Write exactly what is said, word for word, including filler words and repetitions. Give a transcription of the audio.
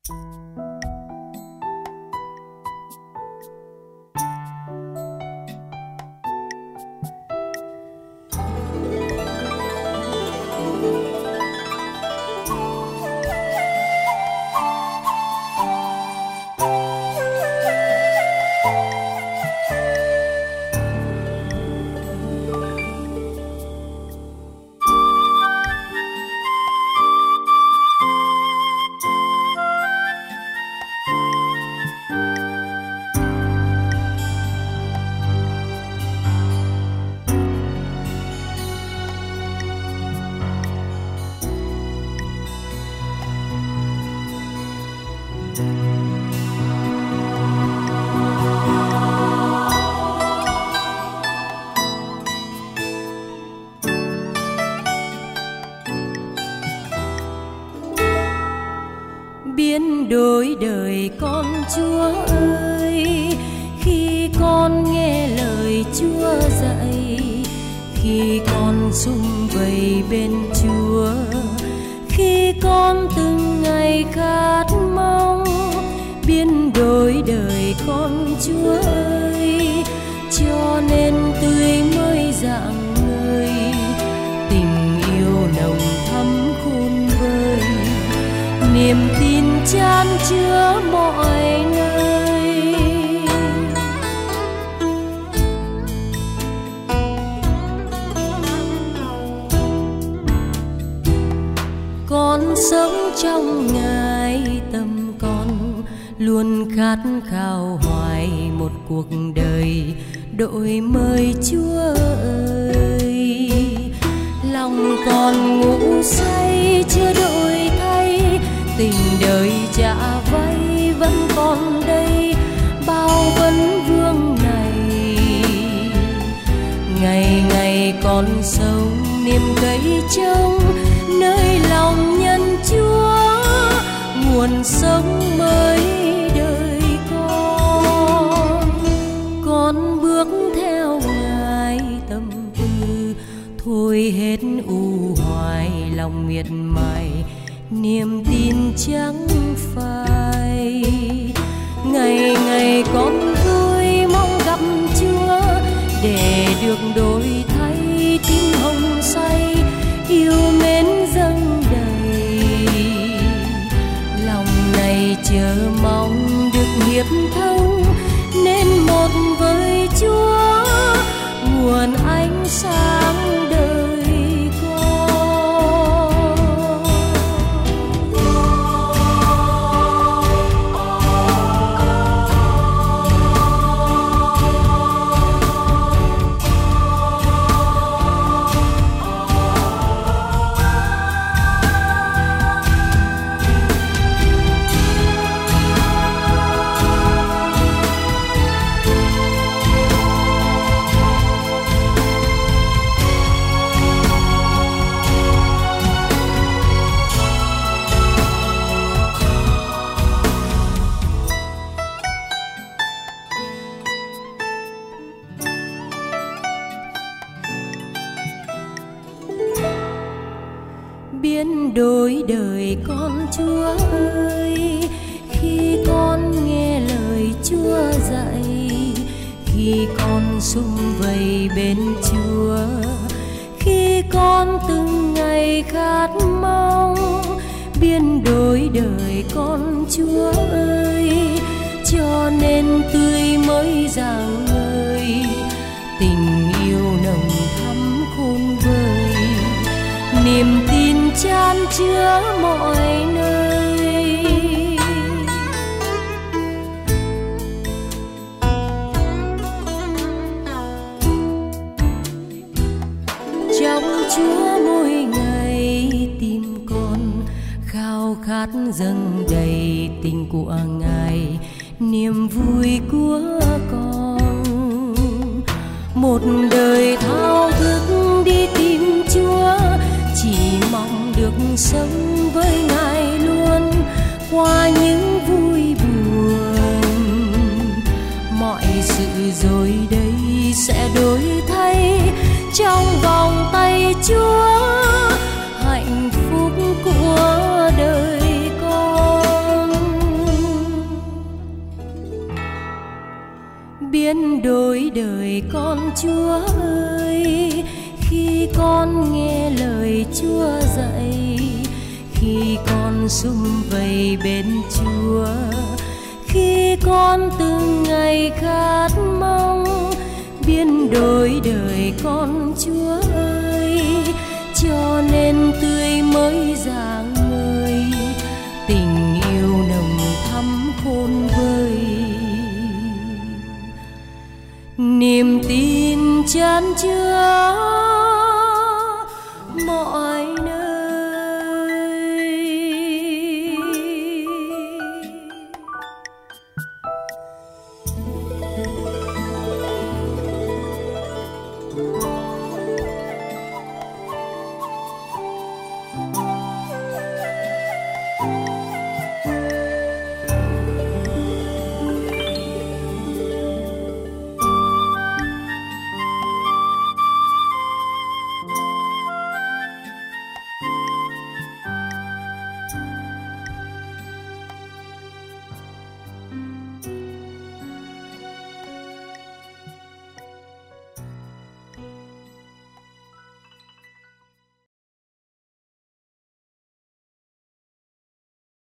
Biến đổi đời con Chúa ơi, khi con nghe lời Chúa dạy, khi con sum vầy bên Chúa, khi con từng ngày khát mong. Biến đổi đời con Chúa ơi, cho nên tươi mới rạng ngời, tình yêu nồng thắm khôn vơi, niềm tin chan chứa mọi nơi. Con sống trong Ngài, tâm con luôn khát khao hoài một cuộc đời đổi mới Chúa ơi. Lòng con ngủ say chưa đổi thay, tình đời trả vay vẫn còn đây, bao vấn vương này. Ngày ngày con sống niềm cậy trông nơi lòng nhân Chúa, nguồn sống mới đời con. Con bước theo Ngài tâm tư, thôi hết u hoài lòng miệt mài, niềm tin chẳng phai. Ngày ngày con vui mong gặp Chúa, để được đổi thay tim hồng say, yêu mến dâng đầy. Lòng này chờ mong được hiệp thông, nên một với Chúa, nguồn ánh sáng đời con. Biến đổi đời con Chúa ơi, khi con nghe lời Chúa dạy, khi con sum vầy bên Chúa, khi con từng ngày khát mong. Biến đổi đời con Chúa ơi, cho nên tươi mới rạng ngời, tình yêu nồng thắm khôn vơi, niềm tin chan chứa mọi nơi. Trong Chúa mỗi ngày tim con khao khát dâng đầy tình của Ngài, niềm vui của con. Một đời thao thức đi tìm Chúa, chỉ mong được sống với Ngài luôn, qua những vui buồn. Mọi sự rồi đây sẽ đổi thay, trong vòng tay Chúa, hạnh phúc của đời con. biến đổi đời con Chúa ơi. Khi con nghe lời Chúa dạy, khi con sum vầy bên Chúa, khi con từng ngày khát mong biến đổi đời con Chúa ơi, cho nên tươi mới rạng ngời, tình yêu nồng thắm khôn vời. Niềm tin chan chứa